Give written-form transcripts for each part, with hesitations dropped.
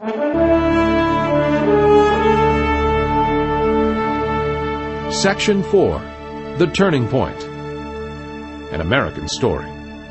Section 4. The Turning Point. An American Story.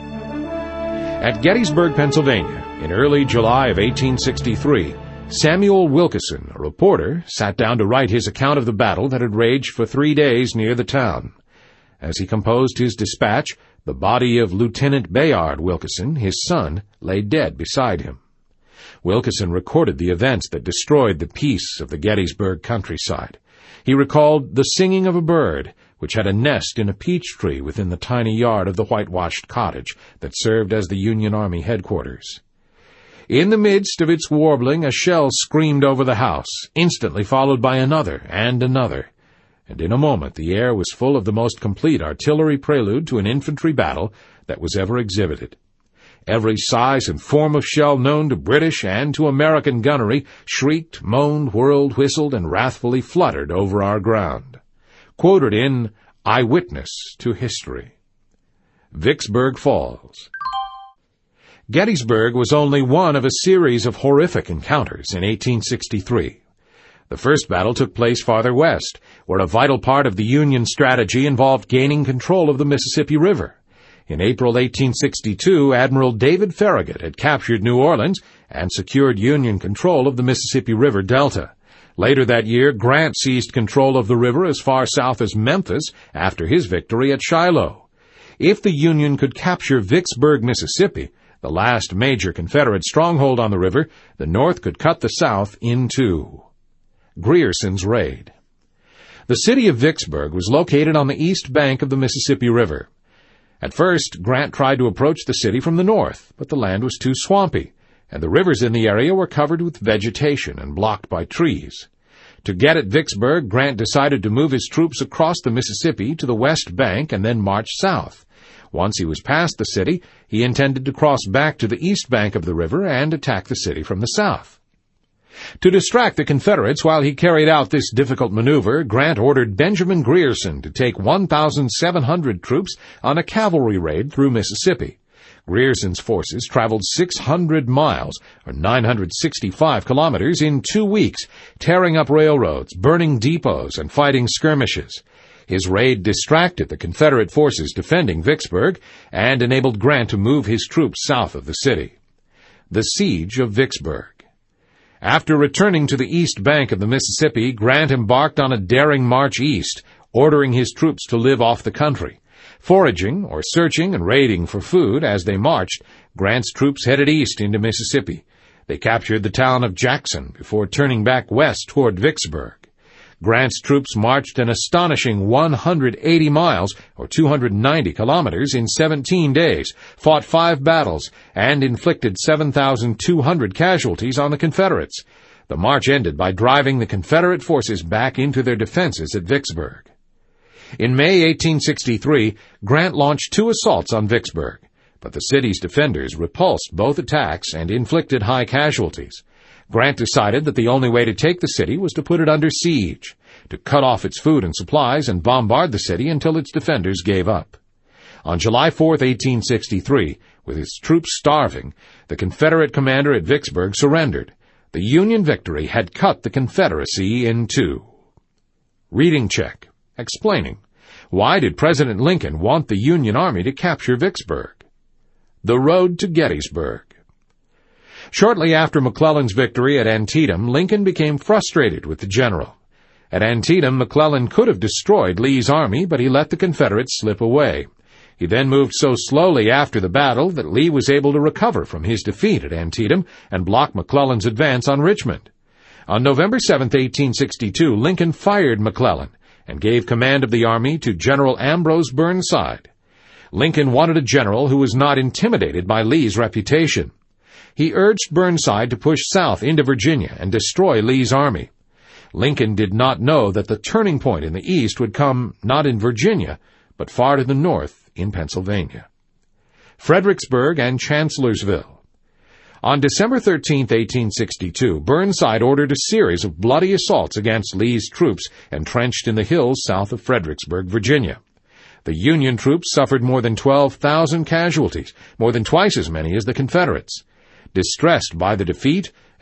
At Gettysburg, Pennsylvania, in early July of 1863, Samuel Wilkeson, a reporter, sat down to write his account of the battle that had raged for 3 days near the town. As he composed his dispatch, the body of Lieutenant Bayard Wilkeson, his son, lay dead beside him. Wilkeson recorded the events that destroyed the peace of the Gettysburg countryside. He recalled the singing of a bird, which had a nest in a peach tree within the tiny yard of the whitewashed cottage that served as the Union Army headquarters. In the midst of its warbling, a shell screamed over the house, instantly followed by another and another, and in a moment the air was full of the most complete artillery prelude to an infantry battle that was ever exhibited. Every size and form of shell known to British and to American gunnery shrieked, moaned, whirled, whistled, and wrathfully fluttered over our ground. Quoted in Eyewitness to History. Vicksburg Falls. Gettysburg was only one of a series of horrific encounters in 1863. The first battle took place farther west, where a vital part of the Union strategy involved gaining control of the Mississippi River. In April 1862, Admiral David Farragut had captured New Orleans and secured Union control of the Mississippi River Delta. Later that year, Grant seized control of the river as far south as Memphis after his victory at Shiloh. If the Union could capture Vicksburg, Mississippi, the last major Confederate stronghold on the river, the North could cut the South in two. Grierson's Raid. The city of Vicksburg was located on the east bank of the Mississippi River. At first, Grant tried to approach the city from the north, but the land was too swampy, and the rivers in the area were covered with vegetation and blocked by trees. To get at Vicksburg, Grant decided to move his troops across the Mississippi to the west bank and then march south. Once he was past the city, he intended to cross back to the east bank of the river and attack the city from the south. To distract the Confederates while he carried out this difficult maneuver, Grant ordered Benjamin Grierson to take 1,700 troops on a cavalry raid through Mississippi. Grierson's forces traveled 600 miles, or 965 kilometers, in 2 weeks, tearing up railroads, burning depots, and fighting skirmishes. His raid distracted the Confederate forces defending Vicksburg and enabled Grant to move his troops south of the city. The Siege of Vicksburg. After returning to the east bank of the Mississippi, Grant embarked on a daring march east, ordering his troops to live off the country. Foraging, or searching and raiding for food as they marched, Grant's troops headed east into Mississippi. They captured the town of Jackson before turning back west toward Vicksburg. Grant's troops marched an astonishing 180 miles, or 290 kilometers, in 17 days, fought 5 battles, and inflicted 7,200 casualties on the Confederates. The march ended by driving the Confederate forces back into their defenses at Vicksburg. In May 1863, Grant launched 2 assaults on Vicksburg, but the city's defenders repulsed both attacks and inflicted high casualties. Grant decided that the only way to take the city was to put it under siege, to cut off its food and supplies and bombard the city until its defenders gave up. On July 4, 1863, with its troops starving, the Confederate commander at Vicksburg surrendered. The Union victory had cut the Confederacy in two. Reading check. Explaining. Why did President Lincoln want the Union Army to capture Vicksburg? The road to Gettysburg. Shortly after McClellan's victory at Antietam, Lincoln became frustrated with the general. At Antietam, McClellan could have destroyed Lee's army, but he let the Confederates slip away. He then moved so slowly after the battle that Lee was able to recover from his defeat at Antietam and block McClellan's advance on Richmond. On November 7, 1862, Lincoln fired McClellan and gave command of the army to General Ambrose Burnside. Lincoln wanted a general who was not intimidated by Lee's reputation. He urged Burnside to push south into Virginia and destroy Lee's army. Lincoln did not know that the turning point in the east would come not in Virginia, but far to the north in Pennsylvania. Fredericksburg and Chancellorsville. On December 13, 1862, Burnside ordered a series of bloody assaults against Lee's troops entrenched in the hills south of Fredericksburg, Virginia. The Union troops suffered more than 12,000 casualties, more than twice as many as the Confederates. Distressed by the defeat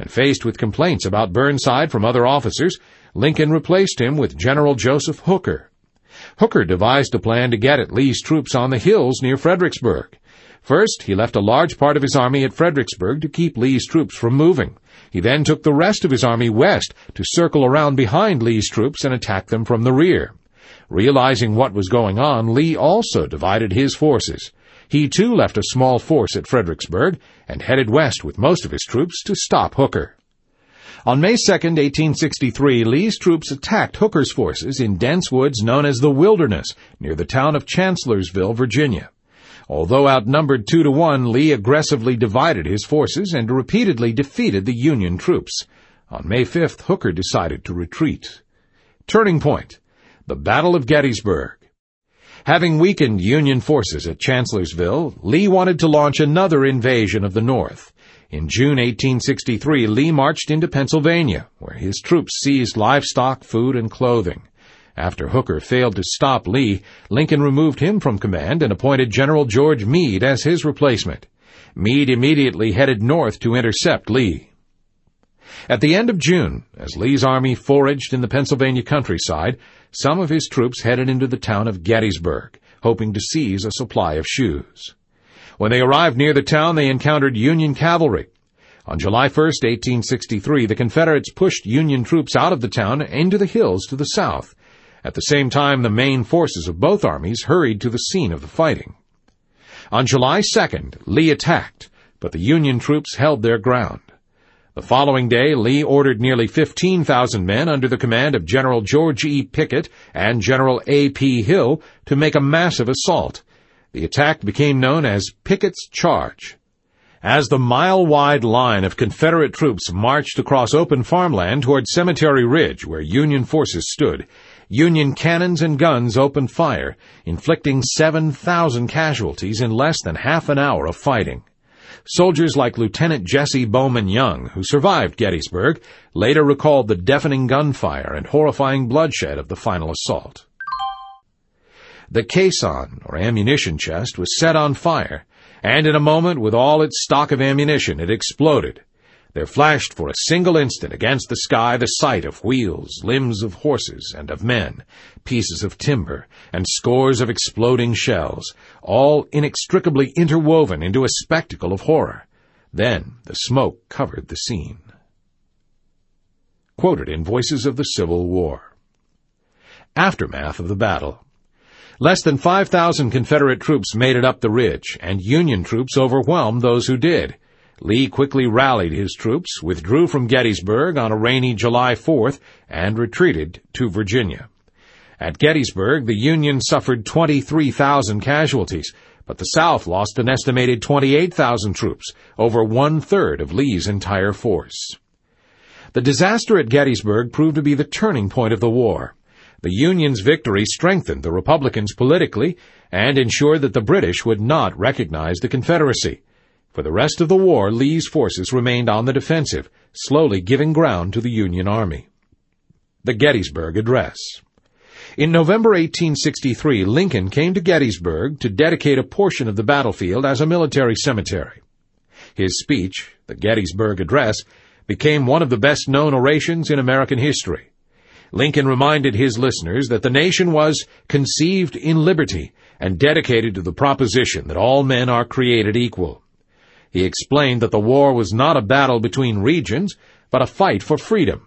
and faced with complaints about Burnside from other officers, Lincoln replaced him with General Joseph Hooker. Hooker devised a plan to get at Lee's troops on the hills near Fredericksburg. First, he left a large part of his army at Fredericksburg to keep Lee's troops from moving. He then took the rest of his army west to circle around behind Lee's troops and attack them from the rear. Realizing what was going on, Lee also divided his forces. He too left a small force at Fredericksburg and headed west with most of his troops to stop Hooker. On May 2, 1863, Lee's troops attacked Hooker's forces in dense woods known as the Wilderness, near the town of Chancellorsville, Virginia. Although outnumbered 2-1, Lee aggressively divided his forces and repeatedly defeated the Union troops. On May 5th, Hooker decided to retreat. Turning point: the Battle of Gettysburg. Having weakened Union forces at Chancellorsville, Lee wanted to launch another invasion of the North. In June 1863, Lee marched into Pennsylvania, where his troops seized livestock, food, and clothing. After Hooker failed to stop Lee, Lincoln removed him from command and appointed General George Meade as his replacement. Meade immediately headed north to intercept Lee. At the end of June, as Lee's army foraged in the Pennsylvania countryside, some of his troops headed into the town of Gettysburg, hoping to seize a supply of shoes. When they arrived near the town, they encountered Union cavalry. On July 1, 1863, the Confederates pushed Union troops out of the town into the hills to the south. At the same time, the main forces of both armies hurried to the scene of the fighting. On July 2nd, Lee attacked, but the Union troops held their ground. The following day, Lee ordered nearly 15,000 men under the command of General George E. Pickett and General A.P. Hill to make a massive assault. The attack became known as Pickett's Charge. As the mile-wide line of Confederate troops marched across open farmland toward Cemetery Ridge, where Union forces stood, Union cannons and guns opened fire, inflicting 7,000 casualties in less than half an hour of fighting. Soldiers like Lieutenant Jesse Bowman Young, who survived Gettysburg, later recalled the deafening gunfire and horrifying bloodshed of the final assault. The caisson, or ammunition chest, was set on fire, and in a moment, with all its stock of ammunition, it exploded. There flashed for a single instant against the sky the sight of wheels, limbs of horses and of men, pieces of timber, and scores of exploding shells, all inextricably interwoven into a spectacle of horror. Then the smoke covered the scene. Quoted in Voices of the Civil War. Aftermath of the battle. Less than 5,000 Confederate troops made it up the ridge, and Union troops overwhelmed those who did. Lee quickly rallied his troops, withdrew from Gettysburg on a rainy July 4th, and retreated to Virginia. At Gettysburg, the Union suffered 23,000 casualties, but the South lost an estimated 28,000 troops, over one-third of Lee's entire force. The disaster at Gettysburg proved to be the turning point of the war. The Union's victory strengthened the Republicans politically and ensured that the British would not recognize the Confederacy. For the rest of the war, Lee's forces remained on the defensive, slowly giving ground to the Union Army. The Gettysburg Address. In November 1863, Lincoln came to Gettysburg to dedicate a portion of the battlefield as a military cemetery. His speech, the Gettysburg Address, became one of the best-known orations in American history. Lincoln reminded his listeners that the nation was conceived in liberty and dedicated to the proposition that all men are created equal. He explained that the war was not a battle between regions, but a fight for freedom.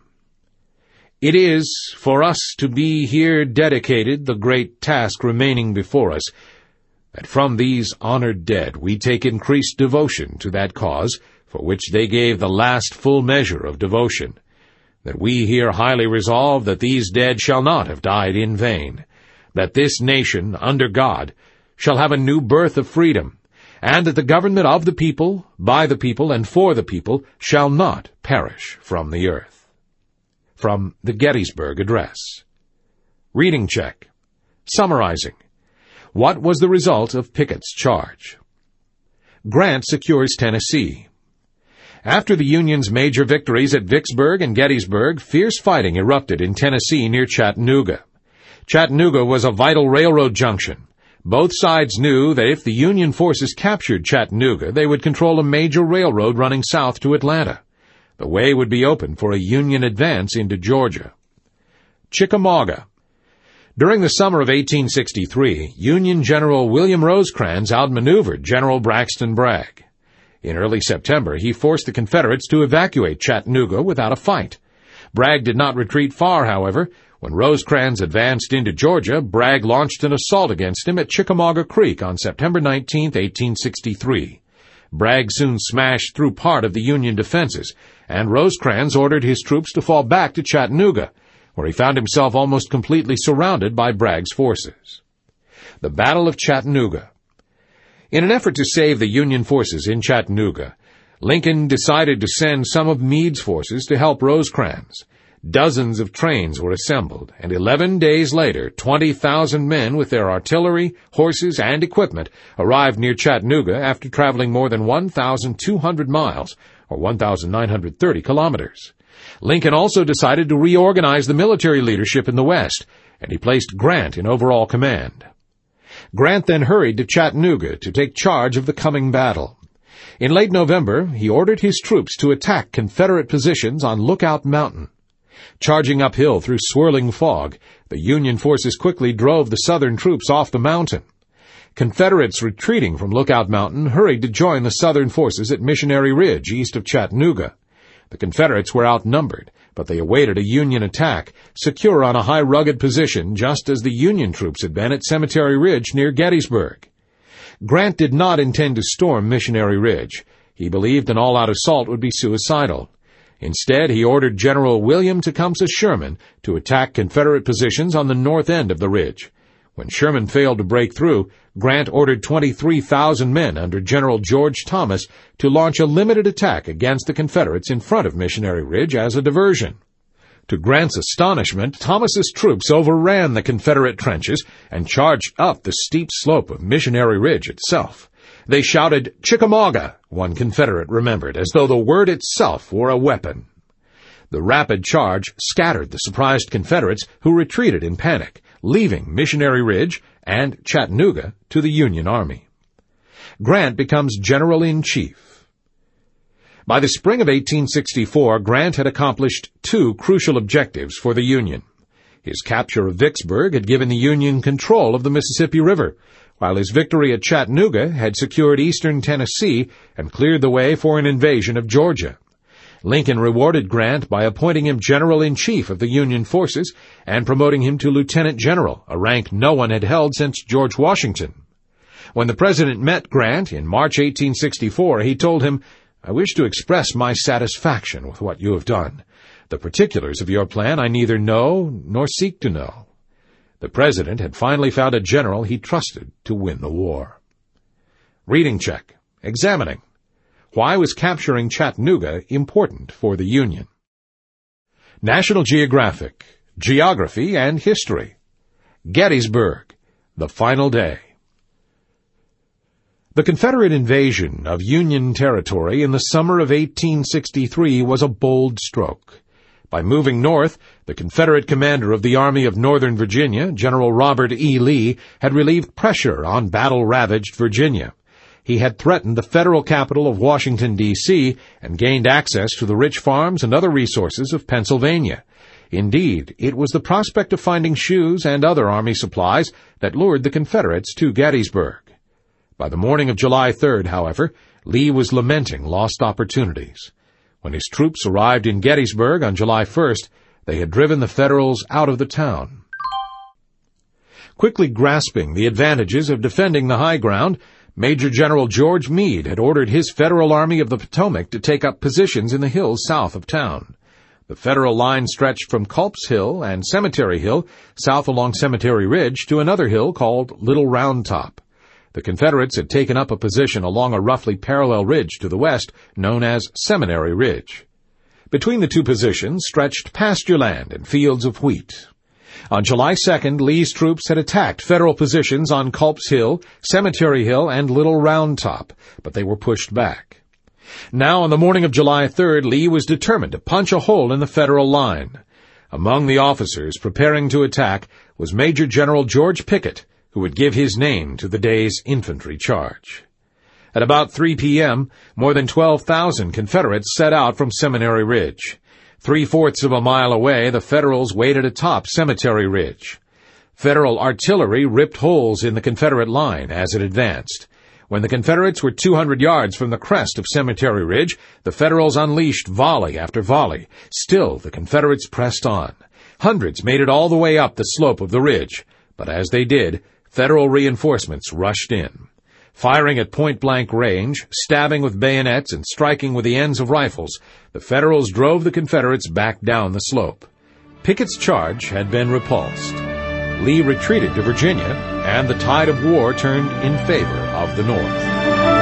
It is for us to be here dedicated the great task remaining before us, that from these honored dead we take increased devotion to that cause for which they gave the last full measure of devotion, that we here highly resolve that these dead shall not have died in vain, that this nation, under God, shall have a new birth of freedom, and that the government of the people, by the people, and for the people shall not perish from the earth. From the Gettysburg Address. Reading check. Summarizing. What was the result of Pickett's charge? Grant secures Tennessee. After the Union's major victories at Vicksburg and Gettysburg, fierce fighting erupted in Tennessee near Chattanooga. Chattanooga was a vital railroad junction. Both sides knew that if the Union forces captured Chattanooga, they would control a major railroad running south to Atlanta. The way would be open for a Union advance into Georgia. Chickamauga. During the summer of 1863, Union General William Rosecrans outmaneuvered General Braxton Bragg. In early September, he forced the Confederates to evacuate Chattanooga without a fight. Bragg did not retreat far, however. When Rosecrans advanced into Georgia, Bragg launched an assault against him at Chickamauga Creek on September 19, 1863. Bragg soon smashed through part of the Union defenses, and Rosecrans ordered his troops to fall back to Chattanooga, where he found himself almost completely surrounded by Bragg's forces. The Battle of Chattanooga. In an effort to save the Union forces in Chattanooga, Lincoln decided to send some of Meade's forces to help Rosecrans. Dozens of trains were assembled, and 11 days later, 20,000 men with their artillery, horses, and equipment arrived near Chattanooga after traveling more than 1,200 miles, or 1,930 kilometers. Lincoln also decided to reorganize the military leadership in the West, and he placed Grant in overall command. Grant then hurried to Chattanooga to take charge of the coming battle. In late November, he ordered his troops to attack Confederate positions on Lookout Mountain. Charging uphill through swirling fog, the Union forces quickly drove the Southern troops off the mountain. Confederates retreating from Lookout Mountain hurried to join the Southern forces at Missionary Ridge east of Chattanooga. The Confederates were outnumbered, but they awaited a Union attack, secure on a high rugged position just as the Union troops had been at Cemetery Ridge near Gettysburg. Grant did not intend to storm Missionary Ridge. He believed an all-out assault would be suicidal. Instead, he ordered General William Tecumseh Sherman to attack Confederate positions on the north end of the ridge. When Sherman failed to break through, Grant ordered 23,000 men under General George Thomas to launch a limited attack against the Confederates in front of Missionary Ridge as a diversion. To Grant's astonishment, Thomas's troops overran the Confederate trenches and charged up the steep slope of Missionary Ridge itself. They shouted, "Chickamauga," one Confederate remembered, as though the word itself were a weapon. The rapid charge scattered the surprised Confederates, who retreated in panic, leaving Missionary Ridge and Chattanooga to the Union Army. Grant becomes General-in-Chief. By the spring of 1864, Grant had accomplished two crucial objectives for the Union. His capture of Vicksburg had given the Union control of the Mississippi River, while his victory at Chattanooga had secured eastern Tennessee and cleared the way for an invasion of Georgia. Lincoln rewarded Grant by appointing him General-in-Chief of the Union forces and promoting him to Lieutenant General, a rank no one had held since George Washington. When the President met Grant in March 1864, he told him, "I wish to express my satisfaction with what you have done. The particulars of your plan I neither know nor seek to know." The President had finally found a general he trusted to win the war. Reading check. Examining. Why was capturing Chattanooga important for the Union? National Geographic, Geography and History. Gettysburg, the final day. The Confederate invasion of Union territory in the summer of 1863 was a bold stroke. By moving north, the Confederate commander of the Army of Northern Virginia, General Robert E. Lee, had relieved pressure on battle-ravaged Virginia. He had threatened the federal capital of Washington, D.C., and gained access to the rich farms and other resources of Pennsylvania. Indeed, it was the prospect of finding shoes and other army supplies that lured the Confederates to Gettysburg. By the morning of July 3rd, however, Lee was lamenting lost opportunities. When his troops arrived in Gettysburg on July 1st, they had driven the Federals out of the town. Quickly grasping the advantages of defending the high ground, Major General George Meade had ordered his Federal Army of the Potomac to take up positions in the hills south of town. The Federal line stretched from Culp's Hill and Cemetery Hill south along Cemetery Ridge to another hill called Little Round Top. The Confederates had taken up a position along a roughly parallel ridge to the west known as Seminary Ridge. Between the two positions stretched pasture land and fields of wheat. On July 2nd, Lee's troops had attacked Federal positions on Culp's Hill, Cemetery Hill, and Little Round Top, but they were pushed back. Now, on the morning of July 3rd, Lee was determined to punch a hole in the Federal line. Among the officers preparing to attack was Major General George Pickett, who would give his name to the day's infantry charge. At about 3 p.m., more than 12,000 Confederates set out from Seminary Ridge. 3/4 of a mile away, the Federals waited atop Cemetery Ridge. Federal artillery ripped holes in the Confederate line as it advanced. When the Confederates were 200 yards from the crest of Cemetery Ridge, the Federals unleashed volley after volley. Still, the Confederates pressed on. Hundreds made it all the way up the slope of the ridge, but as they did, Federal reinforcements rushed in. Firing at point-blank range, stabbing with bayonets, and striking with the ends of rifles, the Federals drove the Confederates back down the slope. Pickett's charge had been repulsed. Lee retreated to Virginia, and the tide of war turned in favor of the North.